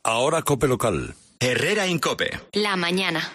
Ahora COPE local. Herrera en COPE. La mañana.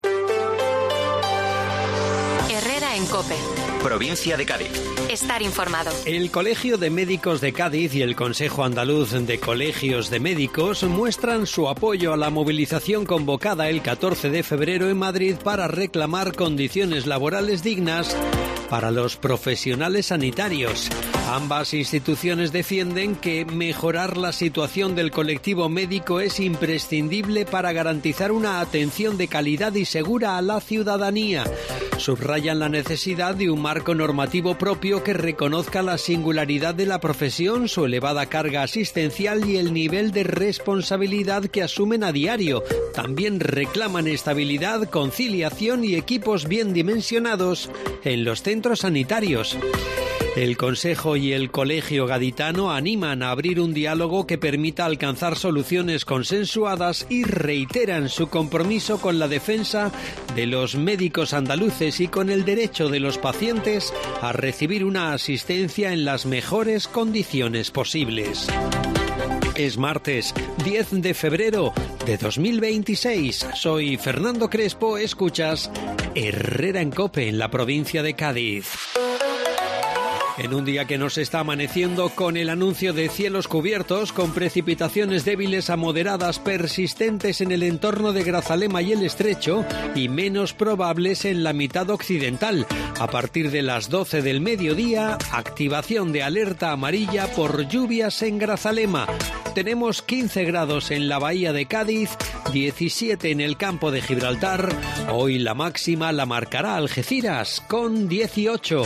Herrera en COPE. Provincia de Cádiz. Estar informado. El Colegio de Médicos de Cádiz y el Consejo Andaluz de Colegios de Médicos muestran su apoyo a la movilización convocada el 14 de febrero en Madrid para reclamar condiciones laborales dignas para los profesionales sanitarios. Ambas instituciones defienden que mejorar la situación del colectivo médico es imprescindible para garantizar una atención de calidad y segura a la ciudadanía. Subrayan la necesidad de un marco normativo propio que reconozca la singularidad de la profesión, su elevada carga asistencial y el nivel de responsabilidad que asumen a diario. También reclaman estabilidad, conciliación y equipos bien dimensionados en los centros sanitarios. El Consejo y el Colegio Gaditano animan a abrir un diálogo que permita alcanzar soluciones consensuadas y reiteran su compromiso con la defensa de los médicos andaluces y con el derecho de los pacientes a recibir una asistencia en las mejores condiciones posibles. Es martes 10 de febrero de 2026. Soy Fernando Crespo, escuchas Herrera en COPE en la provincia de Cádiz. En un día que nos está amaneciendo con el anuncio de cielos cubiertos, con precipitaciones débiles a moderadas persistentes en el entorno de Grazalema y el Estrecho y menos probables en la mitad occidental. A partir de las 12 del mediodía, activación de alerta amarilla por lluvias en Grazalema. Tenemos 15 grados en la bahía de Cádiz, 17 en el campo de Gibraltar. Hoy la máxima la marcará Algeciras con 18.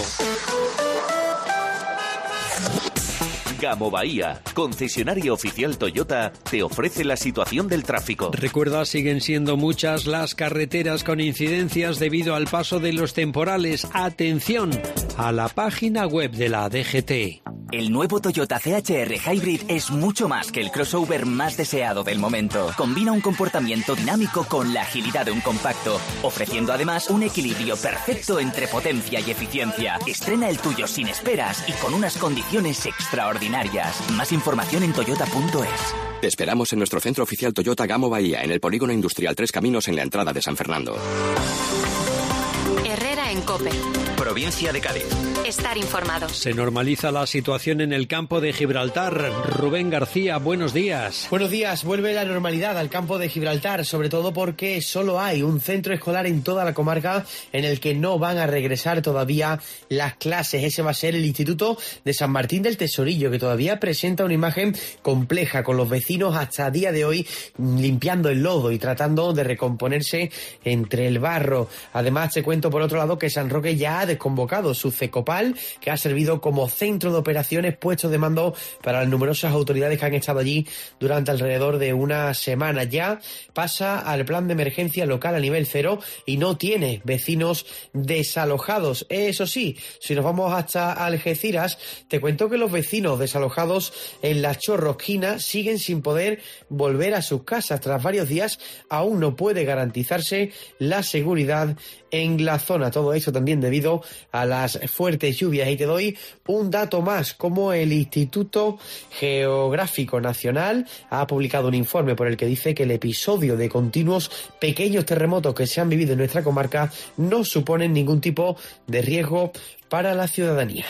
Gamo Bahía, concesionario oficial Toyota, te ofrece la situación del tráfico. Recuerda, siguen siendo muchas las carreteras con incidencias debido al paso de los temporales. Atención a la página web de la DGT. El nuevo Toyota CHR Hybrid es mucho más que el crossover más deseado del momento. Combina un comportamiento dinámico con la agilidad de un compacto, ofreciendo además un equilibrio perfecto entre potencia y eficiencia. Estrena el tuyo sin esperas y con unas condiciones extraordinarias. Más información en toyota.es. Te esperamos en nuestro centro oficial Toyota Gamo Bahía, en el Polígono Industrial Tres Caminos, en la entrada de San Fernando. Herrera en COPE. Provincia de Cádiz. Estar informado. Se normaliza la situación en el campo de Gibraltar. Rubén García, buenos días. Buenos días. Vuelve la normalidad al campo de Gibraltar, sobre todo porque solo hay un centro escolar en toda la comarca en el que no van a regresar todavía las clases. Ese va a ser el Instituto de San Martín del Tesorillo, que todavía presenta una imagen compleja, con los vecinos hasta el día de hoy limpiando el lodo y tratando de recomponerse entre el barro. Además, te cuento por otro lado que San Roque ya ha desconvocado su CECOPAL, que ha servido como centro de operaciones, puestos de mando para las numerosas autoridades que han estado allí durante alrededor de una semana. Ya pasa al plan de emergencia local a nivel 0 y no tiene vecinos desalojados. Eso sí, si nos vamos hasta Algeciras, te cuento que los vecinos desalojados en la Chorrosquina siguen sin poder volver a sus casas. Tras varios días aún no puede garantizarse la seguridad en la zona. Todo esto también debido a las fuertes lluvias. Y te doy un dato más, como el Instituto Geográfico Nacional ha publicado un informe por el que dice que el episodio de continuos pequeños terremotos que se han vivido en nuestra comarca no suponen ningún tipo de riesgo para la ciudadanía.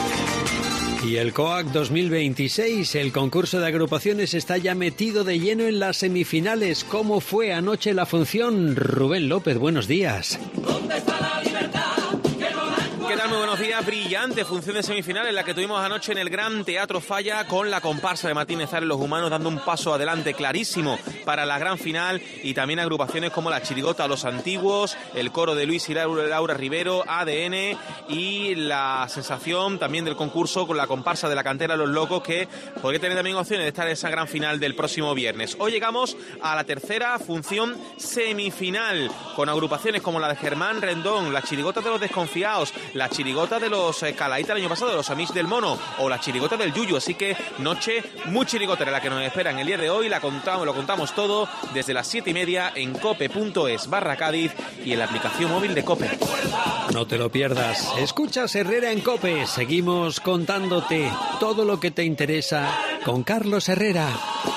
Y el COAC 2026, el concurso de agrupaciones, está ya metido de lleno en las semifinales. ¿Cómo fue anoche la función? Rubén López, buenos días. ¿Dónde está la libertad? ¿Qué tal? Muy buenos días. Brillante función de semifinales la que tuvimos anoche en el Gran Teatro Falla, con la comparsa de Martín Ezar, Los Humanos, dando un paso adelante clarísimo para la gran final, y también agrupaciones como la Chirigota Los Antiguos, el coro de Luis y Laura Rivero, ADN, y la sensación también del concurso con la comparsa de la cantera Los Locos, que podría tener también opciones de estar en esa gran final del próximo viernes. Hoy llegamos a la tercera función semifinal, con agrupaciones como la de Germán Rendón, la Chirigota de los Desconfiados, la Chirigota de los Calaíta el año pasado, de los Amics del Mono, o la Chirigota del Yuyu. Así que noche muy chirigotera la que nos espera en el día de hoy. Lo contamos todo desde las 7:30 en cope.es/Cádiz y en la aplicación móvil de COPE. No te lo pierdas. Escuchas Herrera en COPE. Seguimos contándote todo lo que te interesa con Carlos Herrera.